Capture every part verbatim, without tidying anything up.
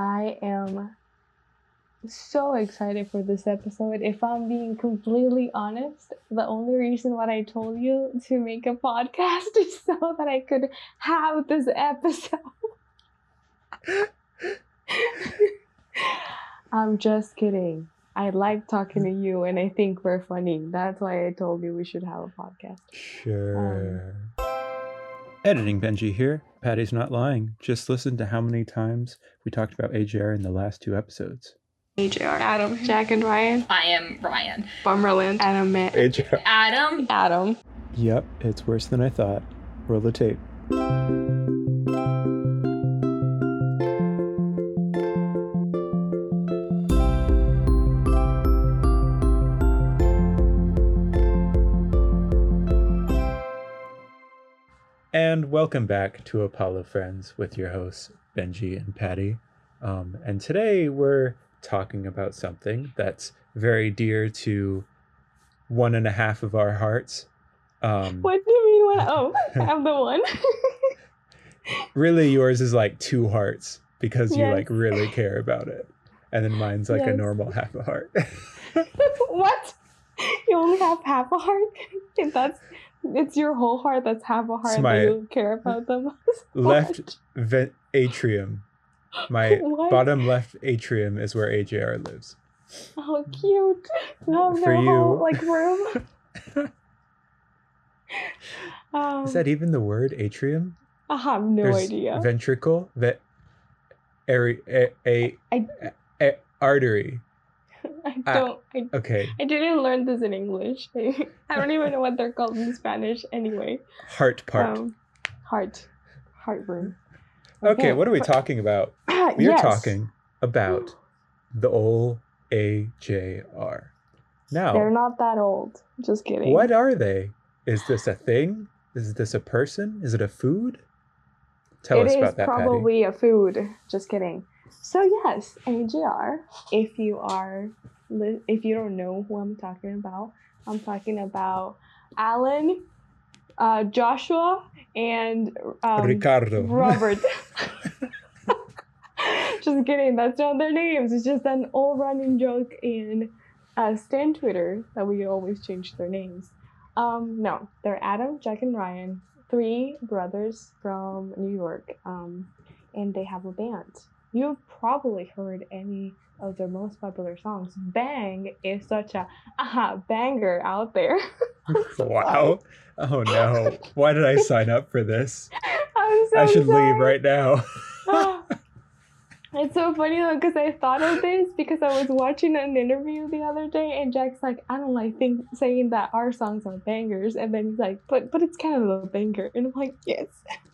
I am so excited for this episode. If I'm being completely honest, the only reason why I told you to make a podcast is so that I could have this episode. I'm just kidding. I like talking to you and I think we're funny. That's why I told you we should have a podcast. Sure. Um, Editing Benji here. Patty's not lying. Just listen to how many times we talked about A J R in the last two episodes. A J R. Adam. Jack and Ryan. I am Ryan. Bummerland. Adam. A J R. Adam. Adam. Yep, it's worse than I thought. Roll the tape. And welcome back to Apollo Friends with your hosts, Benji and Patty. Um, and today we're talking about something that's very dear to one and a half of our hearts. Um, what do you mean? What? Oh, I'm the one. Really, yours is like two hearts because you yes. like really care about it. And then mine's like yes. a normal half a heart. What? You only have half a heart? That's... It's your whole heart that's half a heart that you care about them. Left ve- atrium. My what? Bottom left atrium is where A J R lives. Oh, cute. No, For no you. Whole, like, room. um, is that even the word, atrium? I have no There's idea. Ventricle, ve- a, a, a, I, a, artery. I don't. I, okay. I didn't learn this in English. I don't even know what they're called in Spanish. Anyway. Heart part. Um, heart. Heart room. Okay, okay what are we but, talking about? We're yes. talking about the old A J R. Now. They're not that old. Just kidding. What are they? Is this a thing? Is this a person? Is it a food? Tell it us about that, Patty. It is probably a food. Just kidding. So yes, A J R, if you are, if you don't know who I'm talking about, I'm talking about Alan, uh, Joshua, and um, Ricardo. Robert. Just kidding, that's not their names. It's just an old running joke in uh, Stan Twitter that we always change their names. Um, no, they're Adam, Jack, and Ryan, three brothers from New York, um, and they have a band. You've probably heard any of their most popular songs. Bang is such a uh, banger out there. So wow. Oh no. Why did I sign up for this? I'm so I should sorry. leave right now. It's so funny though, because I thought of this because I was watching an interview the other day and Jack's like, I don't like think saying that our songs are bangers. And then he's like, but but it's kind of a banger. And I'm like, yes.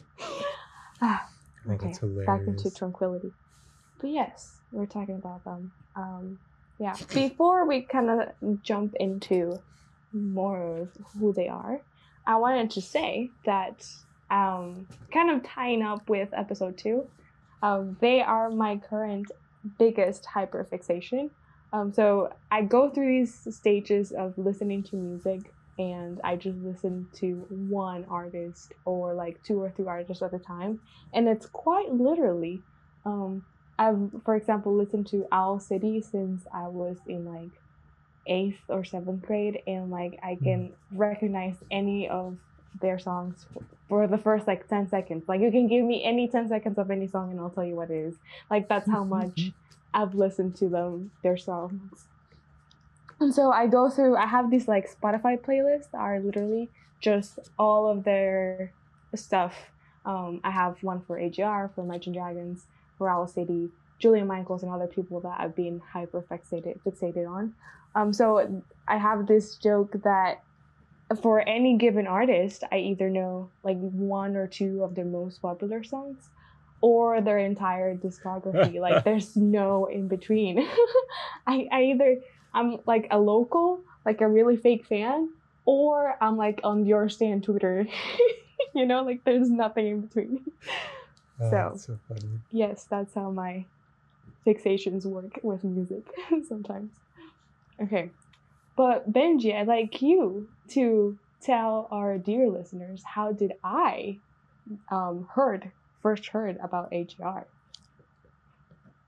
ah, okay, oh, back into tranquility. But yes, we're talking about them. Um, yeah. Before we kind of jump into more of who they are, I wanted to say that, um, kind of tying up with episode two, um, they are my current biggest hyperfixation. Um, so I go through these stages of listening to music, and I just listen to one artist or like two or three artists at a time, and it's quite literally. Um, I've, for example, listened to Owl City since I was in like eighth or seventh grade, and like I can recognize any of their songs for, for the first like ten seconds. Like you can give me any ten seconds of any song and I'll tell you what it is. Like that's how much I've listened to them, their songs. And so I go through, I have these like Spotify playlists that are literally just all of their stuff. Um, I have one for A J R, for Imagine Dragons, for Owl City, Julia Michaels, and other people that I've been hyper fixated fixated on. Um, so I have this joke that for any given artist, I either know like one or two of their most popular songs or their entire discography. Like there's no in between. I, I either, I'm like a local, like a really fake fan, or I'm like on your Stan Twitter. You know, like there's nothing in between. Oh, so, that's so funny. Yes, that's how my fixations work with music sometimes. Okay, but Benji, I'd like you to tell our dear listeners, how did I um, heard first heard about A J R?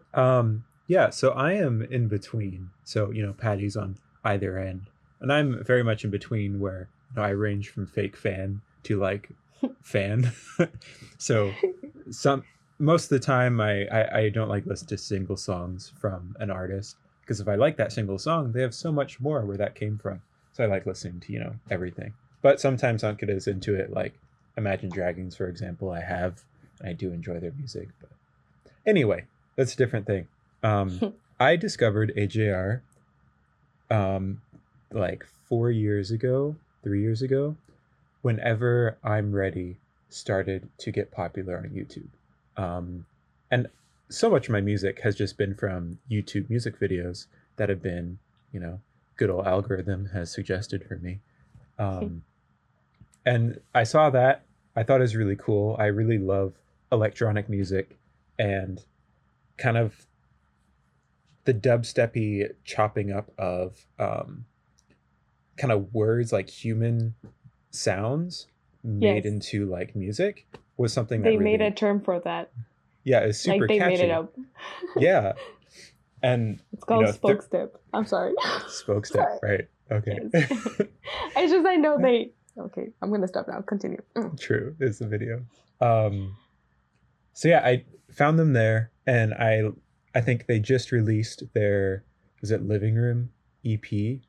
Um, yeah, so I am in between. So, you know, Patty's on either end. And I'm very much in between where you know, I range from fake fan to like fan. So some most of the time I, I, I don't like listen to single songs from an artist. Because if I like that single song, they have so much more where that came from. So I like listening to, you know, everything. But sometimes I don't get as into it like Imagine Dragons, for example, I have. And I do enjoy their music. But anyway, that's a different thing. Um, I discovered A J R um, like four years ago, three years ago, whenever I'm Ready started to get popular on YouTube. Um, and so much of my music has just been from YouTube music videos that have been, you know, good old algorithm has suggested for me. Um, and I saw that. I thought it was really cool. I really love electronic music and kind of the dubsteppy chopping up of um, kind of words like human sounds made Yes. into like music was something They that really, made a term for that. yeah, it's super Like they catchy. made it up. Yeah, and It's called you know, spoke th- step. I'm sorry. spoke step, right? Okay. Yes. It's just I know they. Okay, I'm gonna stop now. Continue. Mm. True, it's the video. Um, so yeah, I found them there, and I I think they just released their was it Living Room E P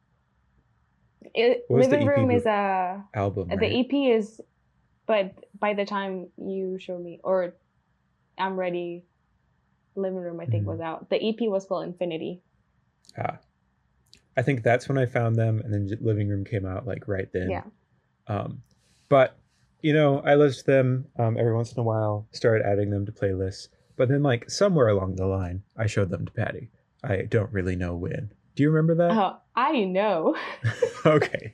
It, What was the Living E P Room be- is a album, the right? E P is, but by the time you show me or I'm Ready, Living Room I think Mhm. was out. The E P was called Infinity. Ah, I think that's when I found them, and then Living Room came out like right then. Yeah. Um, but you know, I listened to them um, every once in a while, started adding them to playlists, but then like somewhere along the line, I showed them to Patty. I don't really know when. Do you remember that? Oh, I know. Okay.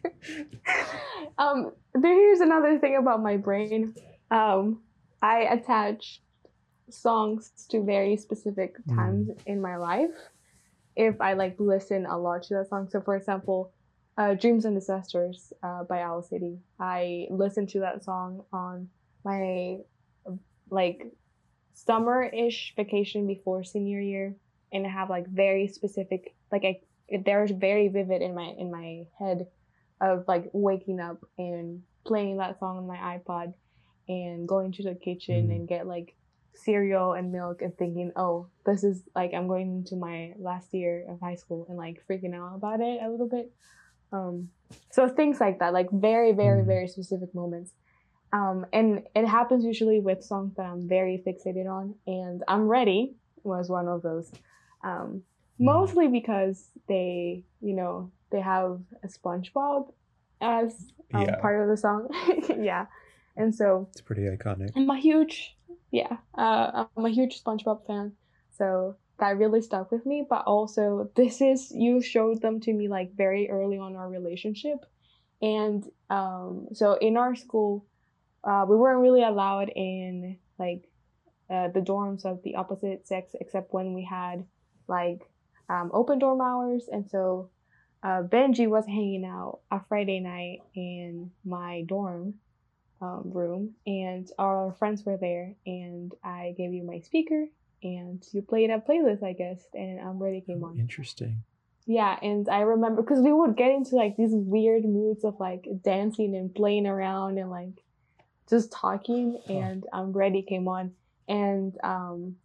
um, here's another thing about my brain. Um, I attach songs to very specific times mm. in my life. If I like listen a lot to that song. So for example, uh, Dreams and Disasters uh, by Owl City. I listened to that song on my like summer-ish vacation before senior year, and I have like very specific like I they're very vivid in my in my head of like waking up and playing that song on my iPod and going to the kitchen mm. and get like cereal and milk and thinking, oh, this is like I'm going into my last year of high school and like freaking out about it a little bit. Um, so things like that, like very, very, mm. very specific moments. Um, and it happens usually with songs that I'm very fixated on, and I'm Ready was one of those. Um, mm. Mostly because they, you know, they have a SpongeBob as um, yeah. part of the song. Yeah. And so it's pretty iconic. I'm a huge, yeah, uh, I'm a huge SpongeBob fan. So that really stuck with me. But also, this is, you showed them to me like very early on in our relationship. And um, so in our school, uh, we weren't really allowed in like uh, the dorms of the opposite sex, except when we had like um, open dorm hours. And so uh, Benji was hanging out a Friday night in my dorm um, room, and our friends were there, and I gave you my speaker, and you played a playlist, I guess, and I'm Ready came on. Interesting. Yeah, and I remember, because we would get into like these weird moods of like dancing and playing around and like just talking, and I'm Ready came on, and um,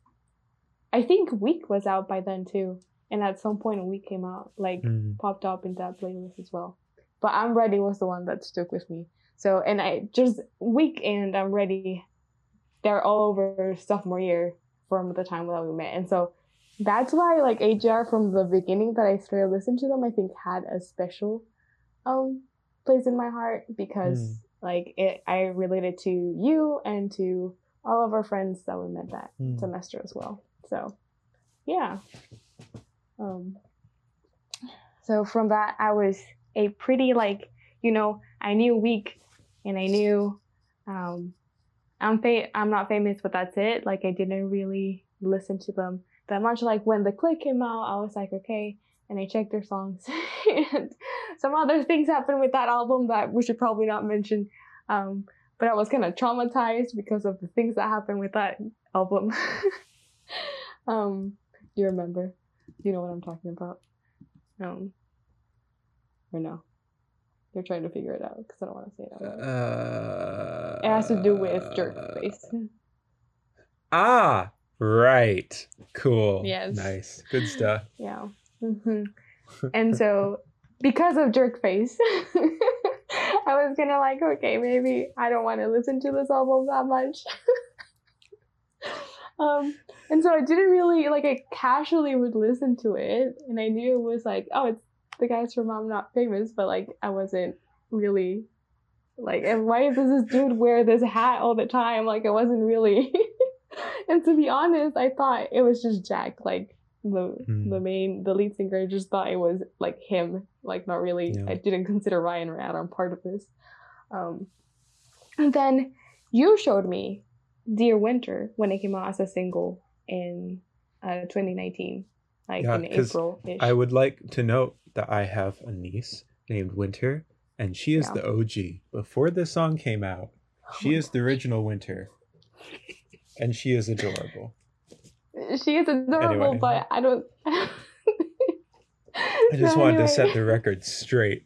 I think Week was out by then too, and at some point Week came out, like mm. popped up in that playlist as well. But I'm Ready was the one that stuck with me. So, and I just Week and I'm Ready, they're all over sophomore year from the time that we met, and so that's why like A J R from the beginning that I started listening to them, I think had a special um place in my heart, because mm. like it, I related to you and to all of our friends that we met that mm. semester as well. So yeah. Um. So from that, I was a pretty like, you know, I knew Week, and I knew um, I'm fa- I'm not famous, but that's it. Like I didn't really listen to them that much. Like when The Click came out, I was like, okay, and I checked their songs. And some other things happened with that album that we should probably not mention. Um, but I was kind of traumatized because of the things that happened with that album. um, do you remember? Do you know what I'm talking about? Um, or no? You're trying to figure it out because I don't want to say it out loud. Uh, It has to do with jerk face. Ah, right. Cool. Yes. Nice. Good stuff. Yeah. Mm-hmm. And so, because of jerk face, I was kind of like, okay, maybe I don't want to listen to this album that much. um, and so I didn't really, like, I casually would listen to it, and I knew it was like, oh, it's the guys from I'm Not Famous, but, like, I wasn't really, like, and why does this dude wear this hat all the time? Like, it wasn't really, and to be honest, I thought it was just Jack, like, the Hmm. the main, the lead singer, just thought it was, like, him, like, not really, Yeah. I didn't consider Ryan or Adam part of this. Um, and then you showed me Dear Winter when it came out as a single in uh, twenty nineteen, like Yeah, in 'cause April-ish. I would like to note that I have a niece named Winter, and she is Yeah. the O G. Before this song came out, she is the original Winter, and she is adorable. She is adorable, Anyway. but I don't. I just So wanted anyway. to set the record straight.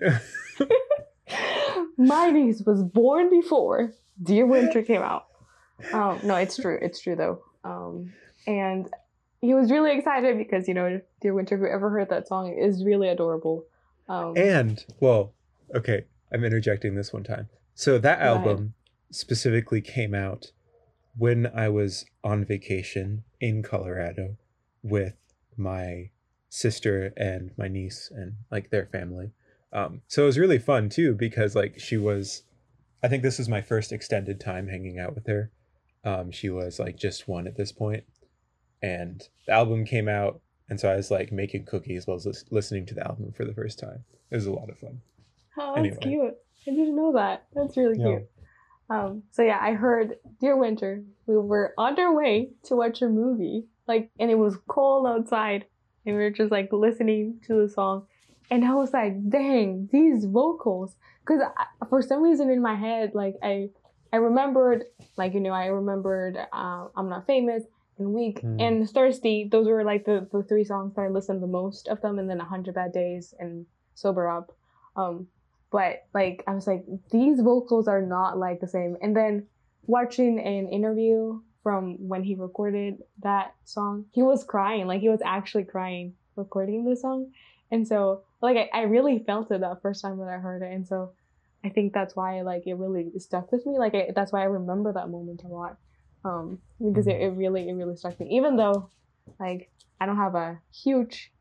My niece was born before Dear Winter came out. Um, no, it's true. It's true though. Um, and he was really excited because, you know, Dear Winter, whoever heard that song, is really adorable. Um, And, well, okay, I'm interjecting this one time. So that Go ahead. album specifically came out when I was on vacation in Colorado with my sister and my niece and like their family. Um, so it was really fun too because like she was, I think this was my first extended time hanging out with her. Um, she was like just one at this point, and the album came out, and so I was like making cookies while I was lis- listening to the album for the first time. It was a lot of fun. oh, that's Anyway. cute. I didn't know that. That's really Yeah. cute. Um, so yeah, I heard Dear Winter. We were on our way to watch a movie, like, and it was cold outside, and we were just like listening to the song, and I was like, "Dang, these vocals!" Because for some reason in my head, like I, I remembered, like you know, I remembered uh, "I'm Not Famous" and "Weak" Mm. and "Thirsty." Those were like the, the three songs that I listened the most of them, and then "A Hundred Bad Days" and "Sober Up." Um, But like I was like, these vocals are not like the same. And then watching an interview from when he recorded that song, he was crying. Like he was actually crying recording the song. And so like I, I really felt it that first time that I heard it. And so I think that's why like it really stuck with me. Like I, that's why I remember that moment a lot. Um, because it, it really it really stuck me. Even though like I don't have a huge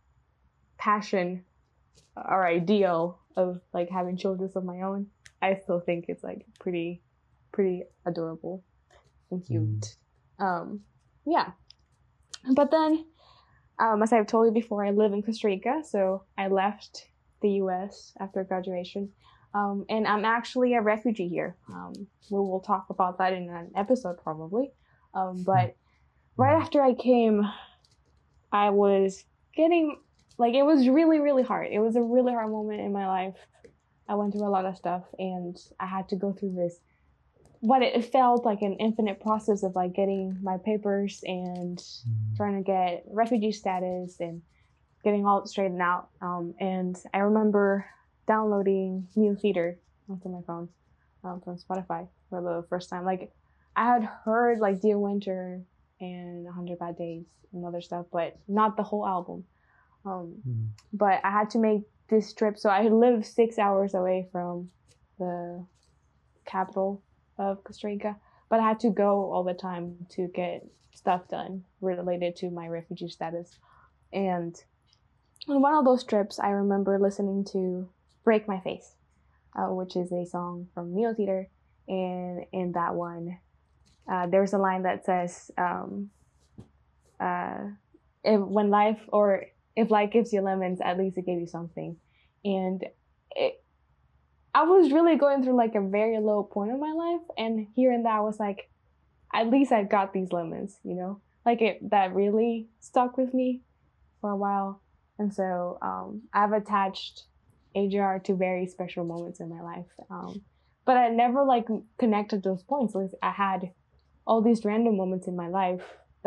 passion or ideal of like having children of my own, I still think it's like pretty pretty adorable and cute. Mm. Um yeah. But then um as I've told you before, I live in Costa Rica, so I left the U S after graduation. Um and I'm actually a refugee here. Um we will talk about that in an episode probably. Um but right after I came, I was getting like it was really really hard. It was a really hard moment in my life. I went through a lot of stuff, and I had to go through this, what it felt like an infinite process of like getting my papers and mm. trying to get refugee status and getting all straightened out. Um, and I remember downloading New Theater onto my phone um, from Spotify for the first time. Like I had heard like Dear Winter and A Hundred Bad Days and other stuff, but not the whole album. Um, mm. But I had to make this trip. So I live six hours away from the capital of Costa Rica, but I had to go all the time to get stuff done related to my refugee status. And on one of those trips, I remember listening to Break My Face, uh, which is a song from Neo Theater. And in that one, uh, there's a line that says, um, uh, if, when life or if life gives you lemons, at least it gave you something. And it, I was really going through like a very low point in my life. And hearing that, I was like, at least I got these lemons, you know? Like it, that really stuck with me for a while. And so um, I've attached A J R to very special moments in my life. Um, but I never like connected those points. Like I had all these random moments in my life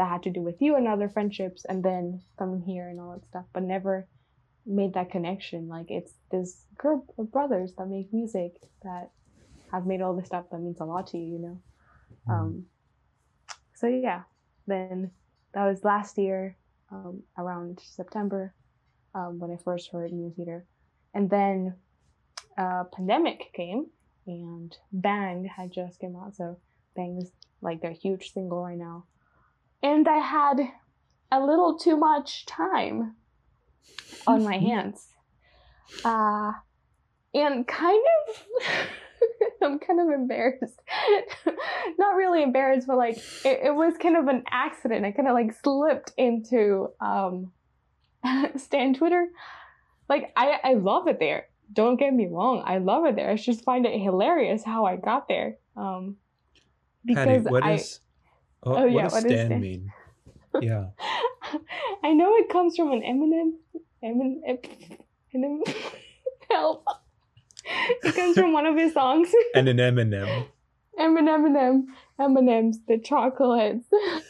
that had to do with you and other friendships, and then coming here and all that stuff, but never made that connection. Like, it's this group of brothers that make music that have made all this stuff that means a lot to you, you know? Mm. Um, so yeah, then that was last year, um, around September, um, when I first heard New Theater. And then uh, pandemic came, and Bang had just come out. So Bang is like their huge single right now. And I had a little too much time on my hands. Uh, and kind of, I'm kind of embarrassed. Not really embarrassed, but like, it, it was kind of an accident. I kind of like slipped into um, Stan Twitter. Like, I, I love it there. Don't get me wrong. I love it there. I just find it hilarious how I got there. Um, because Patty, what I, is, oh, oh, what yeah, does what is Stan Stan? mean? Yeah. I know it comes from an Eminem. Eminem. Eminem. Help. It comes from one of his songs. And an Eminem. Eminem, Eminem, M&M's, the chocolates.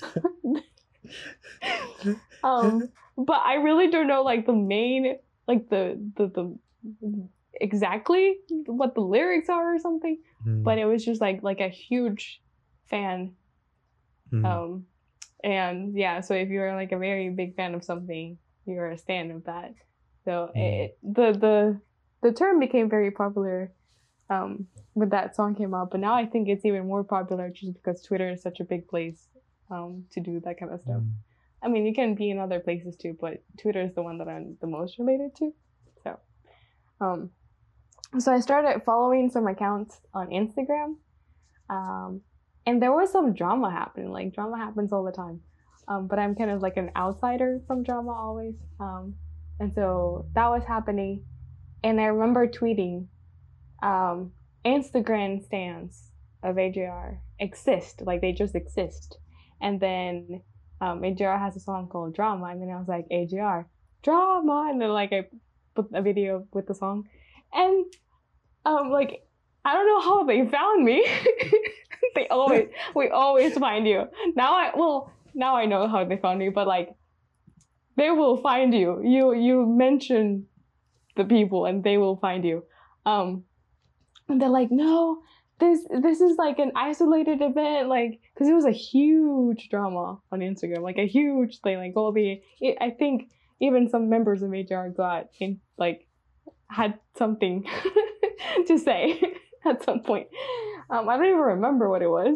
um, but I really don't know, like, the main, like, the, the, the, exactly what the lyrics are or something. Mm. But it was just, like, like a huge fan. Mm. Um, and, yeah, so if you're, like, a very big fan of something, you're a stan of that. So mm. it, the, the, the term became very popular um, when that song came out, but now I think it's even more popular just because Twitter is such a big place um, to do that kind of stuff. Mm. I mean, you can be in other places too, but Twitter is the one that I'm the most related to. So, um, so I started following some accounts on Instagram, um, and there was some drama happening. Like, drama happens all the time, um, but I'm kind of like an outsider from drama always, um, and so that was happening. And I remember tweeting, um, Instagram stans of A J R exist, like they just exist. And then um, A J R has a song called Drama, and then I was like, A J R, Drama, and then like I put a video with the song. And um, like, I don't know how they found me. They always, we always find you. Now I, well, now I know how they found me, but like, they will find you. You, you mention the people and they will find you. Um, and they're like, no, this this is like an isolated event, like, because it was a huge drama on Instagram, like a huge thing, like all the, it, I think even some members of A J R got in, like, had something to say at some point. Um, I don't even remember what it was.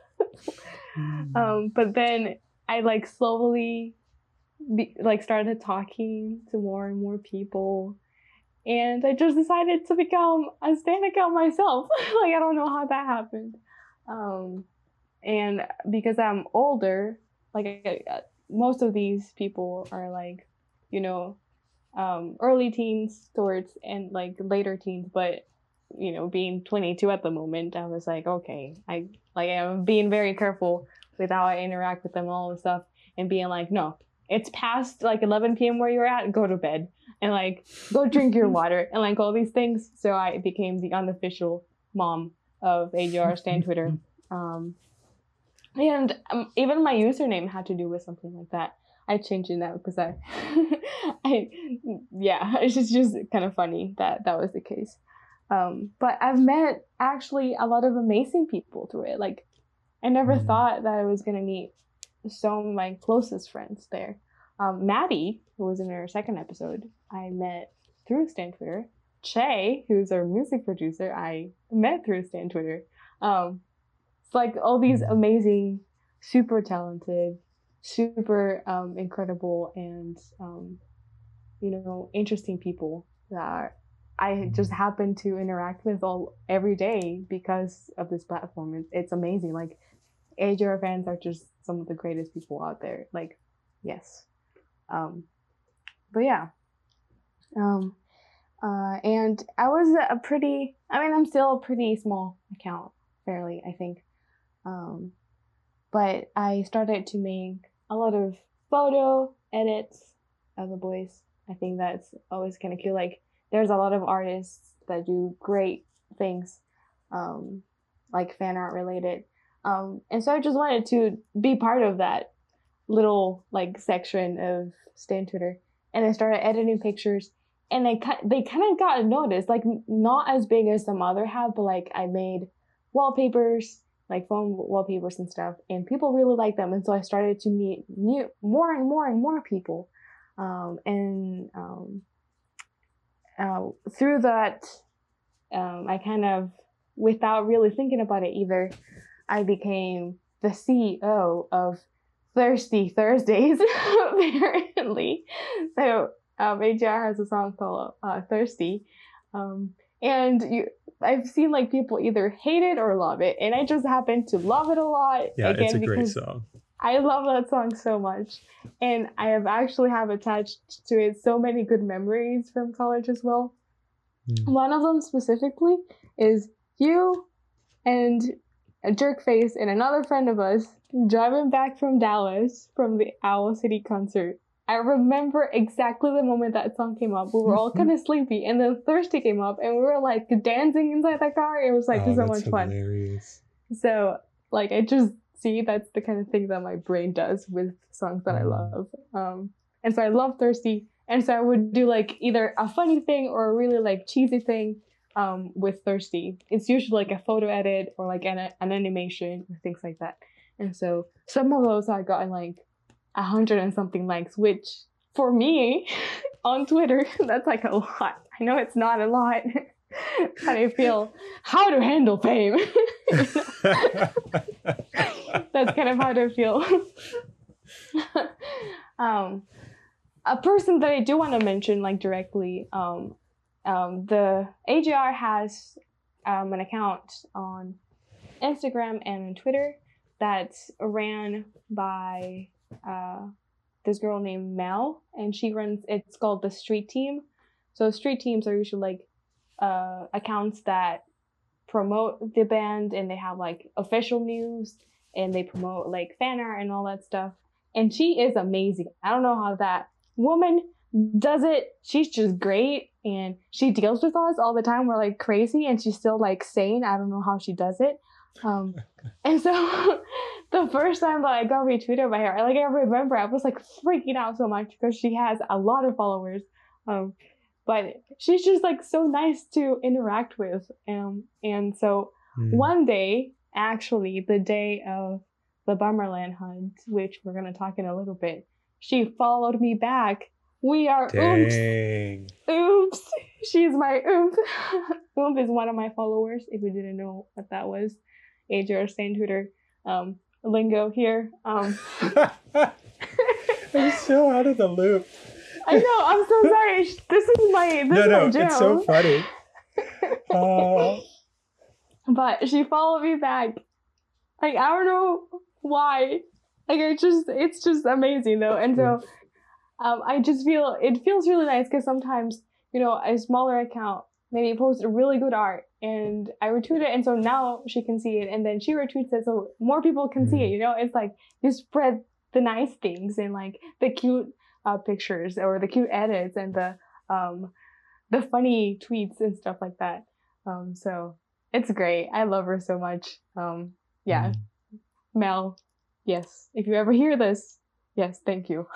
um, but then I like slowly, be, like started talking to more and more people. And I just decided to become a stan account myself. Like, I don't know how that happened. Um, and because I'm older, like, uh, most of these people are like, you know, um, early teens towards and like later teens. But, you know, being twenty-two at the moment, I was like, okay, I like I'm being very careful with how I interact with them and all this stuff, and being like, no, it's past like eleven p.m. where you're at, go to bed. And like, go drink your water and like all these things. So I became the unofficial mom of A J R Stan Twitter. Um, and um, even my username had to do with something like that. I changed it now because I, I, yeah, it's just, just kind of funny that that was the case. Um, but I've met actually a lot of amazing people through it. Like, I never mm-hmm. thought that I was going to meet some of my closest friends there. Um, Maddie, who was in our second episode, I met through Stan Twitter. Che, who's our music producer, I met through Stan Twitter. Um, it's like all these amazing, super talented, super um, incredible, and um, you know, interesting people that I just happen to interact with all every day because of this platform. It's, it's amazing. Like, A J R fans are just some of the greatest people out there. Like, yes. Um, but yeah, um, uh, and I was a pretty, I mean, I'm still a pretty small account, fairly, I think. Um, but I started to make a lot of photo edits of the boys. I think that's always kind of cool. Like, there's a lot of artists that do great things, um, like fan art related. Um, and so I just wanted to be part of that. little like section of Stan Twitter, and I started editing pictures, and they they kind of got noticed, like not as big as some other have, but like I made wallpapers, like phone wallpapers and stuff, and people really like them, and so I started to meet new more and more and more people, um, and um, uh, through that, um, I kind of, without really thinking about it either, I became the C E O of Thirsty Thursdays, apparently. So um, A J R has a song called uh, Thirsty, um, and you, I've seen like people either hate it or love it, and I just happen to love it a lot. Yeah, again, it's a great because song. I love that song so much, and I have actually have attached to it so many good memories from college as well. Mm. One of them specifically is you and a Jerkface and another friend of us driving back from Dallas from the Owl City concert. I remember exactly the moment that song came up. We were all kind of sleepy, and then Thirsty came up, and we were like dancing inside the car. It was like oh, so that's much fun. Hilarious. So like I just see that's the kind of thing that my brain does with songs that mm. I love. Um, and so I love Thirsty, and so I would do like either a funny thing or a really like cheesy thing. Um, with Thirsty, it's usually like a photo edit or like an, an animation or things like that. And so some of those I got like a hundred and something likes, which for me on Twitter, that's like a lot. I know it's not a lot. How do you feel? How to handle fame? That's kind of how I feel. um, a person that I do want to mention like directly, um, Um, the A J R has um, an account on Instagram and Twitter that's ran by uh, this girl named Mel, and she runs, it's called the Street Team. So street teams are usually like uh, accounts that promote the band, and they have like official news, and they promote like fan art and all that stuff. And she is amazing. I don't know how that woman does it. She's just great, and she deals with us all the time. We're like crazy, and she's still like sane. I don't know how she does it. Um, and so the first time that I got retweeted by her, like I remember I was like freaking out so much because she has a lot of followers. Um, but she's just like so nice to interact with. Um, and so mm. one day, actually the day of the Bummerland hunt, which we're going to talk in a little bit, she followed me back. We are Dang. Oops. Oops. She's my Oomp. Oomp is one of my followers, if you didn't know what that was. A J R Stan Twitter um, lingo here. Um, I'm so out of the loop. I know, I'm so sorry. This is my this No, is no, my jam. it's so funny. Uh... But she followed me back. Like, I don't know why. Like, it just, it's just amazing, though. And so... Um, I just feel, it feels really nice because sometimes, you know, a smaller account maybe posted really good art and I retweet it, and so now she can see it, and then she retweets it so more people can see it, you know? It's like you spread the nice things and like the cute uh, pictures or the cute edits and the um, the funny tweets and stuff like that. Um, so it's great. I love her so much. Um, yeah. Mm. Mel, yes. If you ever hear this, yes, thank you.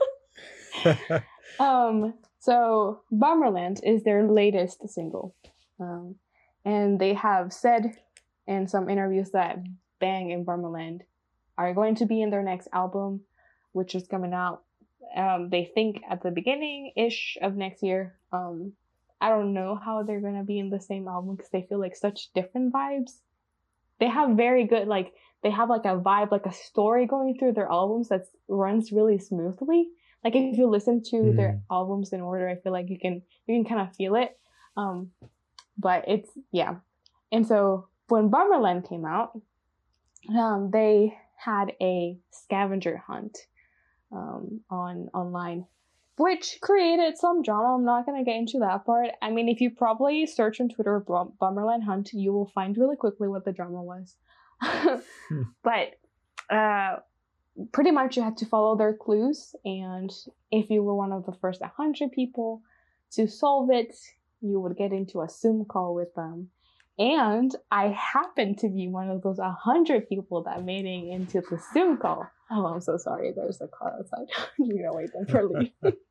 um, so Bummerland is their latest single. Um, and they have said in some interviews that Bang and Bummerland are going to be in their next album, which is coming out, um, they think at the beginning-ish of next year. Um, I don't know how they're going to be in the same album because they feel like such different vibes. They have very good, like, they have like a vibe, like a story going through their albums that runs really smoothly. Like if you listen to mm. their albums in order, I feel like you can you can kind of feel it. Um, but it's yeah. And so when Bummerland came out, um, they had a scavenger hunt um, on online, which created some drama. I'm not gonna get into that part. I mean, if you probably search on Twitter Bummerland hunt, you will find really quickly what the drama was. hmm. But uh. pretty much you had to follow their clues, and if you were one of the first one hundred people to solve it, you would get into a Zoom call with them. And I happened to be one of those one hundred people that made it into the Zoom call. Oh, I'm so sorry. There's a car outside. You gotta wait them for leave.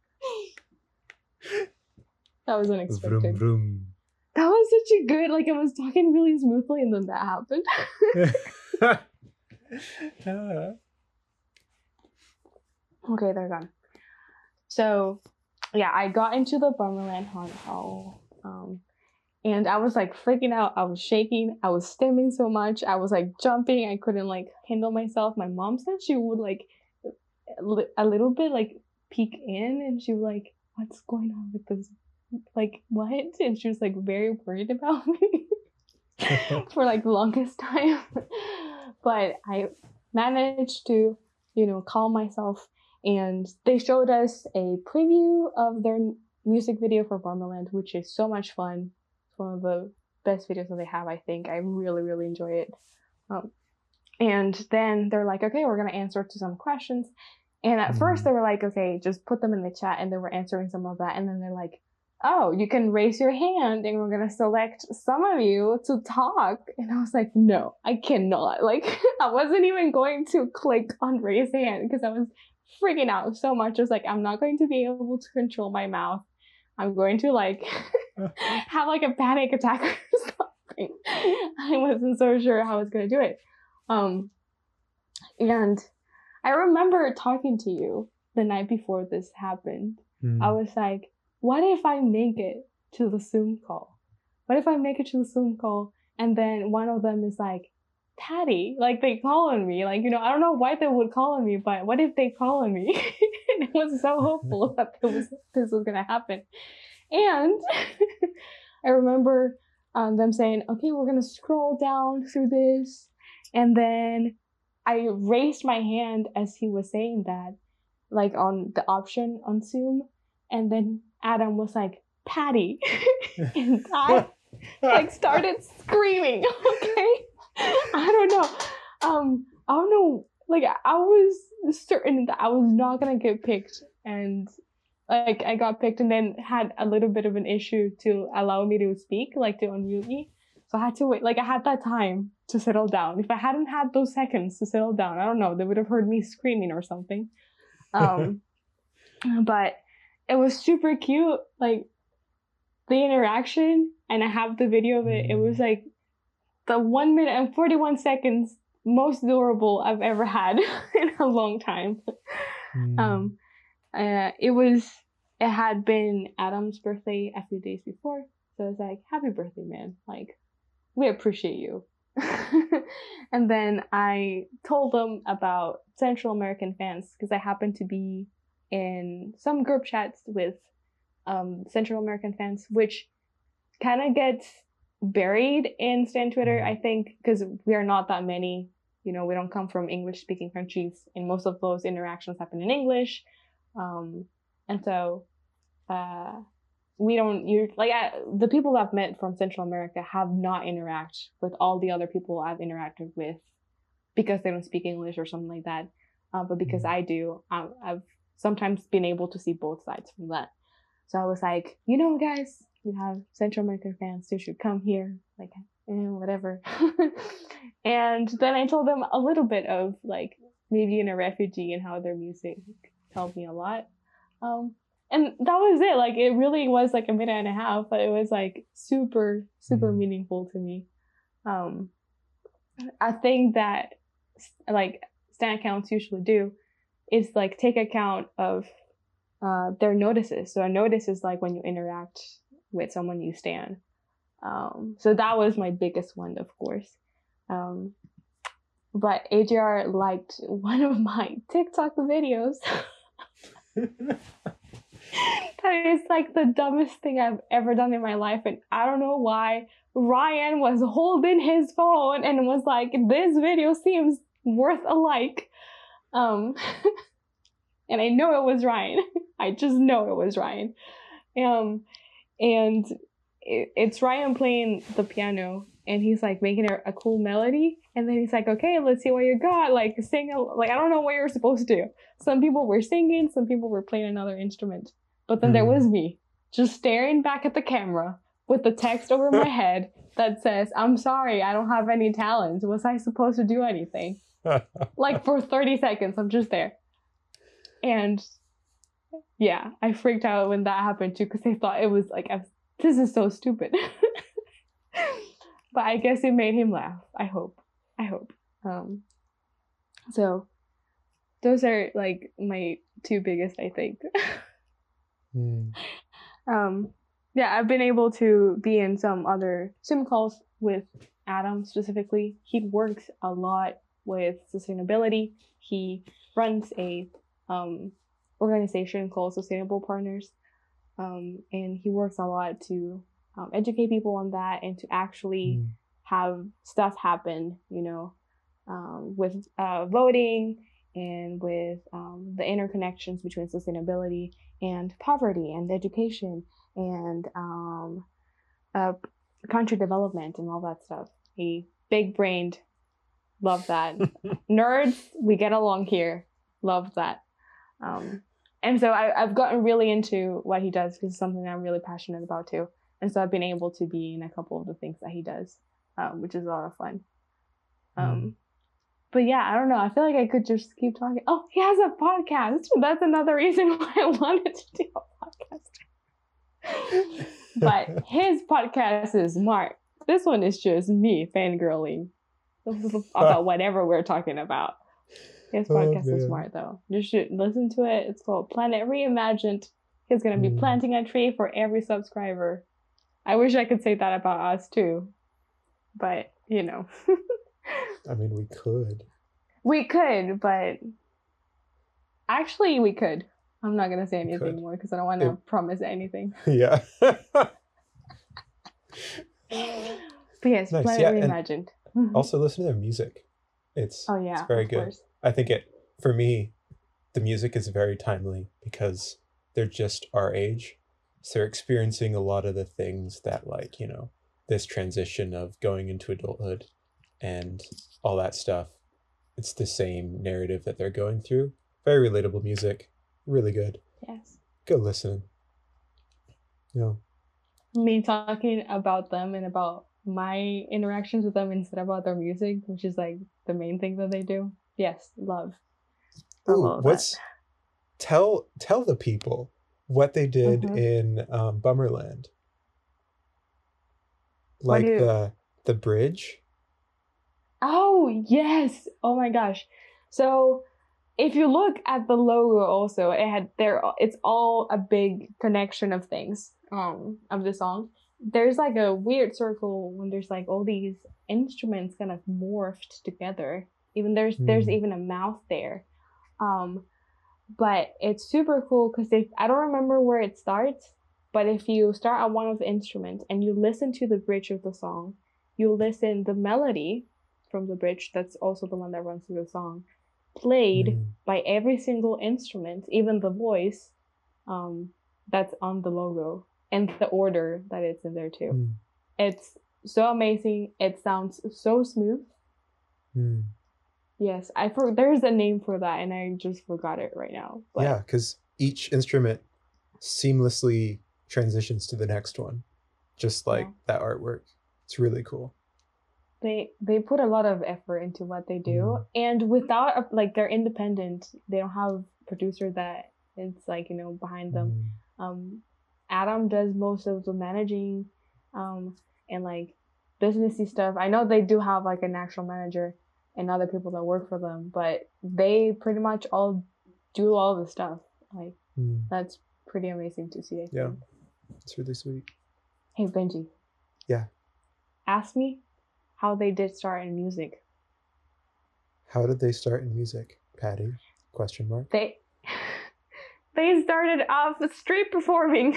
That was unexpected. Vroom, vroom. That was such a good, like, I was talking really smoothly and then that happened. Ah. Okay, they're gone. So, yeah, I got into the Bummerland Haunted Hall. Um, and I was, like, freaking out. I was shaking. I was stimming so much. I was, like, jumping. I couldn't, like, handle myself. My mom said she would, like, a little bit, like, peek in. And she was like, what's going on with this? Like, what? And she was, like, very worried about me for, like, the longest time. But I managed to, you know, calm myself. And they showed us a preview of their music video for Bummerland, which is so much fun. It's one of the best videos that they have, I think. I really, really enjoy it. Um, and then they're like, okay, we're going to answer to some questions. And at mm. first they were like, okay, just put them in the chat. And they were answering some of that. And then they're like, oh, you can raise your hand and we're going to select some of you to talk. And I was like, no, I cannot. Like, I wasn't even going to click on raise hand because I was freaking out so much. I was like, I'm not going to be able to control my mouth. I'm going to like have like a panic attack or something. I wasn't so sure how I was going to do it. Um, and I remember talking to you the night before this happened. Mm. I was like, what if I make it to the Zoom call? What if I make it to the Zoom call and then one of them is like, Patty, like they call on me, like, you know, I don't know why they would call on me, but what if they call on me? And it was so hopeful that it was, this was going to happen. And I remember um, them saying, okay, we're going to scroll down through this. And then I raised my hand as he was saying that, like on the option on Zoom. And then Adam was like, Patty. And I like started screaming, okay? I don't know. Um, I don't know. Like, I was certain that I was not gonna get picked, and like I got picked, and then had a little bit of an issue to allow me to speak, like to unmute me. So I had to wait. Like I had that time to settle down. If I hadn't had those seconds to settle down, I don't know. They would have heard me screaming or something. Um, but it was super cute. Like the interaction, and I have the video of it. It was like the one minute and forty-one seconds most adorable I've ever had in a long time. Mm. Um, uh, it was, it had been Adam's birthday a few days before. So I was like, happy birthday, man. Like, we appreciate you. And then I told them about Central American fans because I happened to be in some group chats with um, Central American fans, which kind of gets buried in Stan Twitter, I think, because we are not that many. You know, we don't come from English-speaking countries, and most of those interactions happen in English. Um, and so uh, we don't, you like I, the people I've met from Central America have not interacted with all the other people I've interacted with because they don't speak English or something like that. Uh, but because I do, I, I've sometimes been able to see both sides from that. So I was like, you know, guys, you have Central American fans, you should come here, like, eh, whatever. And then I told them a little bit of, like, me being a refugee and how their music helped me a lot. Um, and that was it. Like, it really was, like, a minute and a half, but it was, like, super, super mm-hmm. meaningful to me. Um, I think that, like, Stan accounts usually do is, like, take account of uh, their notices. So a notice is, like, when you interact with someone you stan. Um, so that was my biggest one, of course. Um, but A J R liked one of my TikTok videos. That is like the dumbest thing I've ever done in my life. And I don't know why Ryan was holding his phone and was like, this video seems worth a like. Um, and I know it was Ryan. I just know it was Ryan. Um, and it, it's Ryan playing the piano, and he's like making a, a cool melody, and then he's like, okay, let's see what you got, like sing a, like I don't know what you're supposed to do. Some people were singing, some people were playing another instrument, but then mm. there was me just staring back at the camera with the text over my head that says, I'm sorry, I don't have any talent, was I supposed to do anything? Like for thirty seconds, I'm just there. And yeah, I freaked out when that happened too, because I thought it was like, I was, this is so stupid. But I guess it made him laugh. I hope. I hope. Um, so those are like my two biggest, I think. mm. Um, yeah, I've been able to be in some other Zoom calls with Adam specifically. He works a lot with sustainability. He runs a um, organization called Sustainable Partners, um, and he works a lot to um, educate people on that and to actually mm. have stuff happen, you know, um, with uh, voting and with um, the interconnections between sustainability and poverty and education and um, uh, country development and all that stuff. He big-brained, love that. Nerds, we get along here, love that. Um, and so I, I've gotten really into what he does because it's something I'm really passionate about too. And so I've been able to be in a couple of the things that he does, um, which is a lot of fun. Um, mm. But yeah, I don't know. I feel like I could just keep talking. Oh, he has a podcast. That's another reason why I wanted to do a podcast. But his podcast is smart. This one is just me fangirling about whatever we're talking about. His podcast oh, is smart, though. You should listen to it. It's called Planet Reimagined. He's going to be mm. planting a tree for every subscriber. I wish I could say that about us, too. But, you know. I mean, we could. We could, but... Actually, we could. I'm not going to say anything more because I don't want to it... promise anything. Yeah. But yes, nice. Planet yeah, Reimagined. Also, listen to their music. It's, oh, yeah, it's very good. Course. I think it, for me, the music is very timely because they're just our age. So they're experiencing a lot of the things that, like, you know, this transition of going into adulthood and all that stuff. It's the same narrative that they're going through. Very relatable music. Really good. Yes. Good listening. Yeah. Me talking about them and about my interactions with them instead of about their music, which is like the main thing that they do. Yes, love. Ooh, what's that. tell tell the people what they did mm-hmm. in um, Bummerland. Like you... the the bridge. Oh yes! Oh my gosh! So if you look at the logo, also it had there. It's all a big connection of things. Um, of the song. There's like a weird circle when there's like all these instruments kind of morphed together. Even there's mm. there's even a mouth there. Um, but it's super cool because if I don't remember where it starts, but if you start on one of the instruments and you listen to the bridge of the song, you listen the melody from the bridge. That's also the one that runs through the song, played mm. by every single instrument, even the voice, um, that's on the logo. And the order that it's in there too. Mm. It's so amazing. It sounds so smooth. Mm. Yes, I for there's a name for that, and I just forgot it right now. But... Yeah, because each instrument seamlessly transitions to the next one, just like yeah. that artwork. It's really cool. They they put a lot of effort into what they do, mm. and without a, like they're independent. They don't have a producer that it's like you know behind them. Mm. Um. Adam does most of the managing um, and like businessy stuff. I know they do have like an actual manager and other people that work for them, but they pretty much all do all the stuff. Like mm. that's pretty amazing to see. I yeah, think. It's really sweet. Hey Benji. Yeah. Ask me how they did start in music. How did they start in music, Patty? Question mark. They. They started off street performing.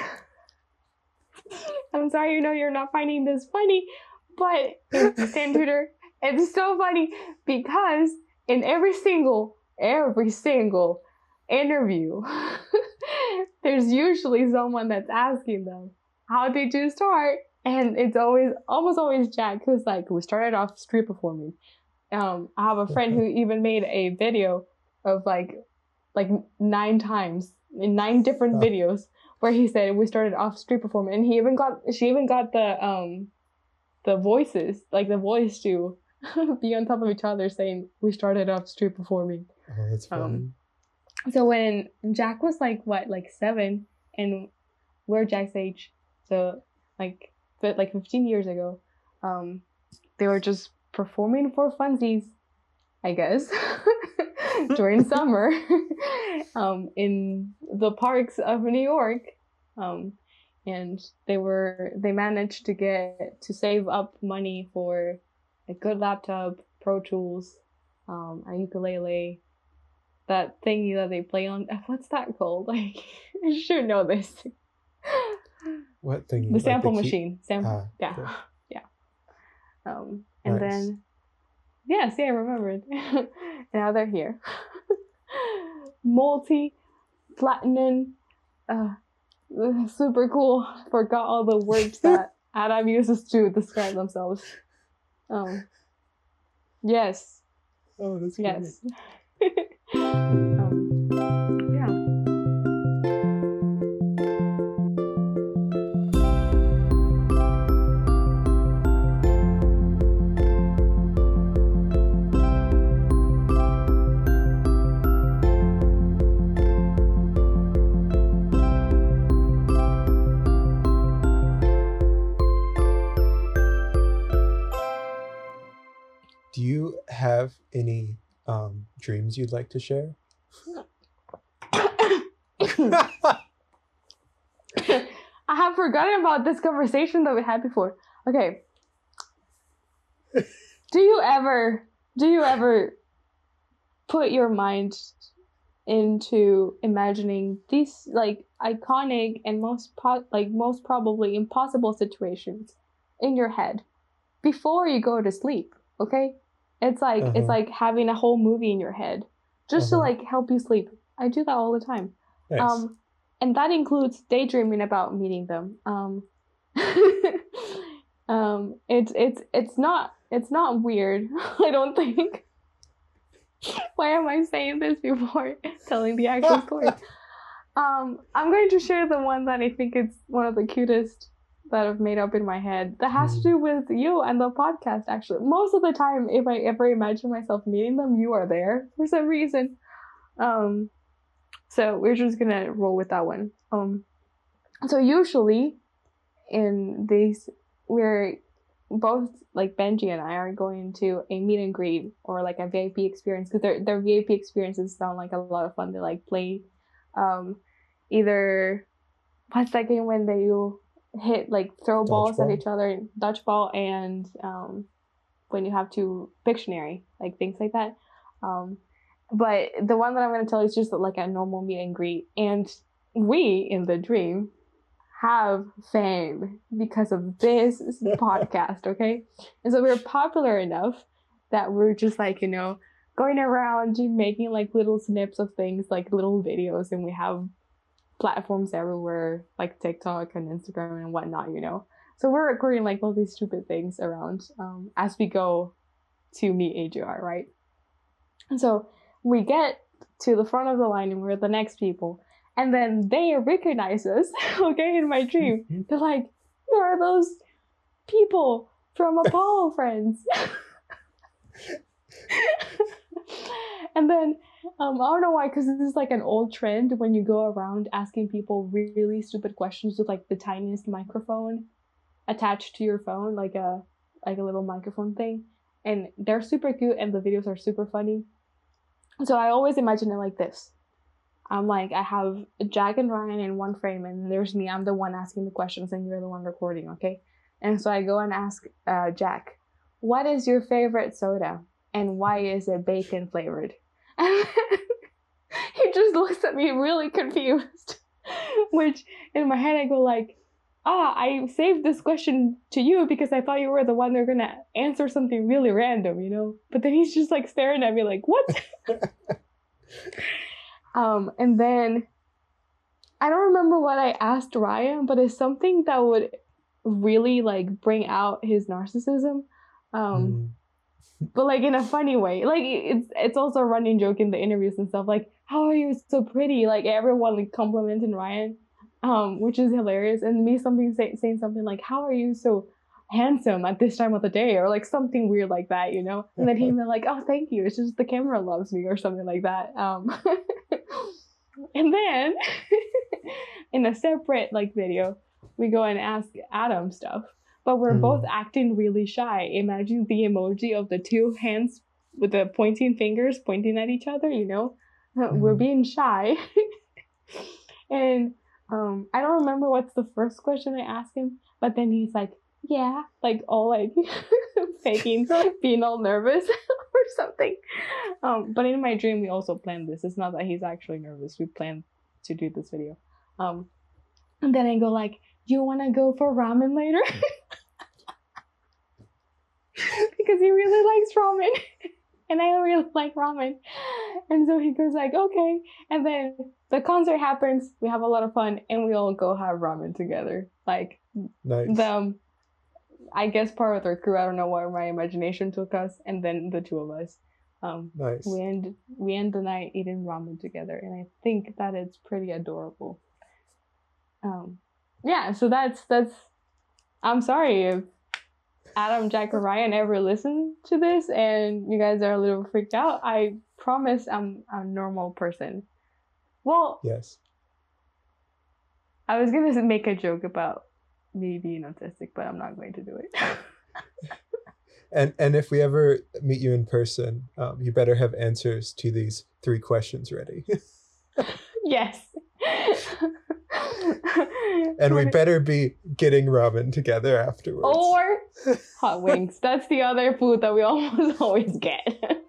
I'm sorry, you know you're not finding this funny, but Stan Tutor, it's so funny because in every single, every single interview, there's usually someone that's asking them, how did you start? And it's always, almost always Jack, who's like, we started off street performing. Um, I have a friend who even made a video of like, like nine times in nine different oh. videos where he said we started off street performing, and he even got she even got the um the voices like the voice to be on top of each other saying we started off street performing. Oh, that's funny. Um, so when Jack was like what, like seven, and we're Jack's age, so like but like fifteen years ago, um, they were just performing for funsies, I guess, during summer, um, in the parks of New York, um, and they were they managed to get to save up money for a good laptop, Pro Tools, um, a ukulele, that thingy that they play on. What's that called? Like, I should know this. What thingy? The sample like the key- machine. Sample. Ah, yeah, okay. yeah. Um, and Nice. then, yes, yeah, I remembered. And now they're here. Multi, platinum, uh, super cool. Forgot all the words that Adam uses to describe themselves. Um, yes, Oh, that's great. yes. um, yeah. Do you have any um, dreams you'd like to share? I have forgotten about this conversation that we had before. Okay. Do you ever, do you ever put your mind into imagining these like iconic and most po- like most probably impossible situations in your head before you go to sleep? Okay, it's like Uh-huh. it's like having a whole movie in your head just to Uh-huh. like help you sleep. I do that all the time. Nice. Um, and that includes daydreaming about meeting them. Um, um, it's it's it's not it's not weird. I don't think. Why am I saying this before telling the actual story? Um, I'm going to share the one that I think is one of the cutest that I've made up in my head. That has to do with you and the podcast. Actually, most of the time, if I ever imagine myself meeting them, you are there for some reason. Um. So we're just gonna roll with that one. Um, so usually in these, we're both like Benji and I are going to a meet and greet or like a V I P experience because their their V I P experiences sound like a lot of fun. They like play, um, either what's that game when they you hit like throw balls at Dodgeball? each other, dodgeball, and um, when you have to Pictionary, like things like that. Um. But the one that I'm going to tell you is just like a normal meet and greet. And we, in the dream, have fame because of this podcast, okay? And so we're popular enough that we're just like, you know, going around making like little snips of things, like little videos. And we have platforms everywhere, like TikTok and Instagram and whatnot, you know? So we're recording like all these stupid things around um, as we go to meet A J R, right? And so we get to the front of the line and we're the next people. And then they recognize us, okay, in my dream. They're like, you are those people from Apollo Friends. And then, um, I don't know why, because this is like an old trend when you go around asking people really stupid questions with like the tiniest microphone attached to your phone, like a like a little microphone thing. And they're super cute and the videos are super funny. So I always imagine it like this. I'm like, I have Jack and Ryan in one frame, and there's me. I'm the one asking the questions, and you're the one recording, okay? And so I go and ask uh, Jack, what is your favorite soda, and why is it bacon flavored? And he just looks at me really confused, which in my head I go like, ah, I saved this question to you because I thought you were the one that were gonna answer something really random, you know? But then he's just like staring at me like, what? um, and then I don't remember what I asked Ryan, but it's something that would really like bring out his narcissism. Um, Mm. but like in a funny way. Like it's it's also a running joke in the interviews and stuff. Like, how are you so pretty? Like everyone like complimenting Ryan. Um, which is hilarious, and me something say, saying something like, "How are you so handsome at this time of the day, or like something weird like that, you know. And then he'd be like, oh, thank you, it's just the camera loves me, or something like that. Um and then in a separate like video, we go and ask Adam stuff, but we're mm. both acting really shy. Imagine the emoji of the two hands with the pointing fingers pointing at each other, you know. Mm. We're being shy. And um I don't remember what's the first question I asked him, but then he's like, yeah, like all like faking being all nervous or something. Um, but in my dream, we also planned this. It's not that he's actually nervous. We planned to do this video. Um, and then I go like, you want to go for ramen later? Because he really likes ramen. And I really like ramen. And so he goes like, okay. And then the concert happens. We have a lot of fun. And we all go have ramen together. Like, nice. the... I guess part with our crew. I don't know where my imagination took us, and then the two of us. Um, nice. We end we end the night eating ramen together, and I think that it's pretty adorable. Um, yeah. So that's that's. I'm sorry if Adam, Jack, or Ryan ever listen to this, and you guys are a little freaked out. I promise I'm a normal person. Well. Yes. I was gonna make a joke about me being autistic, but I'm not going to do it. and and if we ever meet you in person, um, you better have answers to these three questions ready. Yes. And we better be getting ramen together afterwards. Or hot wings. That's the other food that we almost always get.